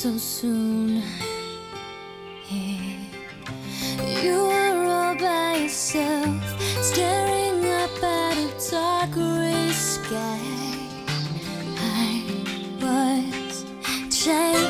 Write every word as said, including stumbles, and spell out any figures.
so soon. Yeah. You were all by yourself, staring up at a dark gray sky. I was changed.